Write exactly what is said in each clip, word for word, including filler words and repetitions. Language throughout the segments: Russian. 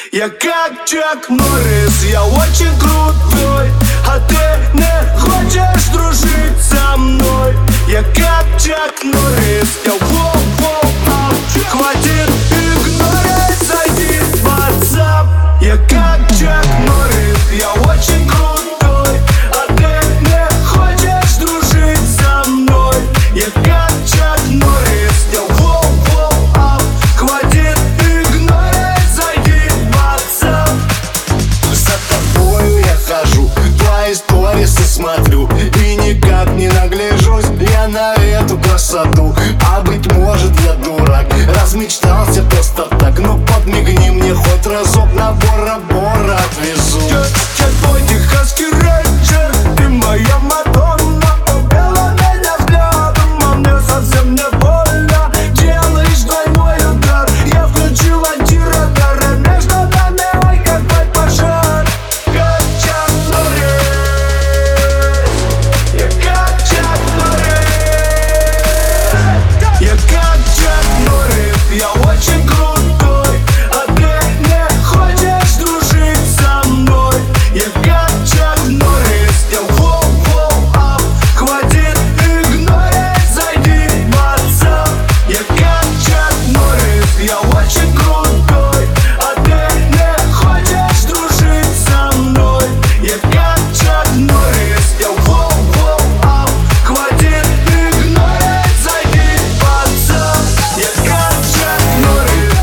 Я как Чак Норрис, я очень крутой, а ты не хочешь дружить со мной. Я как Чак Норрис, я воу-воу-ап. Хватит игнорить, зайди в WhatsApp. Я как Чак Норрис, я очень крутой, а ты не хочешь дружить со мной. Я как Чак Норрис, я воу-воу-ап. Хватит игнорить, зайди в WhatsApp. За тобою я хожу, твои сторисы смотрю и никак не нагляжусь я на эту красоту. А быть может я дурак, размечтался просто так. Ну подмигни мне хоть разок, на Бора-Бора отвезу. Я, я твой техасский рейнджер, ты моя Мадонна. Убила меня взглядом, а мне совсем не больно. Делаешь двойной удар, я включил антирадар, и между нами, ой, какой пожар. Как Чак Норрис, я как Чак Норрис. Я как Чак Норрис, я очень крутой, а ты не хочешь дружить со мной. Я как Чак Норрис, я воу-воу-ап. Хватит игнорить, зайди в WhatsApp. Я как Чак Норрис, я очень крутой, а ты не хочешь дружить со мной. Я как Чак Норрис, я воу-воу-ап. Хватит игнорить, зайди в WhatsApp. Я как Чак Норрис.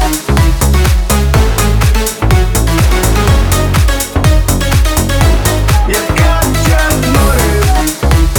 Я как Чак Норрис.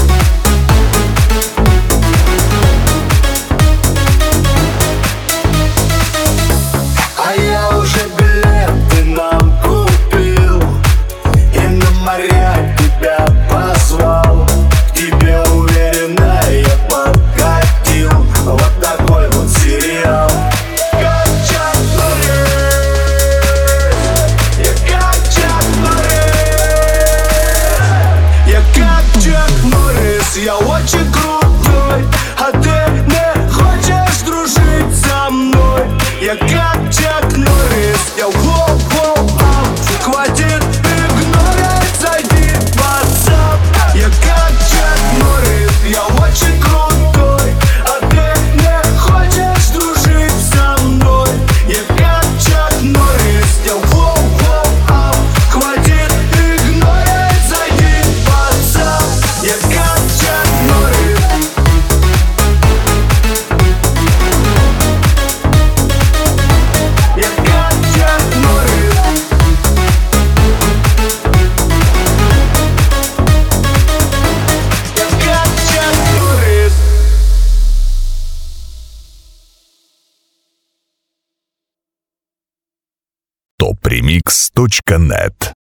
А я уже билеты нам купил и на моря тебя позвал. К тебе уверенно я подкатил. Вот такой вот сериал. Как Чак Норрис. Я как Чак Норрис. Я как Чак Норрис, я очень крутой, а ты не хочешь дружить со мной. Я как Чак Норрис, я воу-воу-ап. Хватит игнорить, зайди в WhatsApp. Я как Чак Норрис, я очень крутой, а ты не хочешь дружить со мной. Я как Чак Норрис, я воу-воу-ап. Хватит игнорить, зайди в WhatsApp. Я как Чак Норрис. Я как Чак Норрис. Я как Чак Норрис. топ ремикс точка нет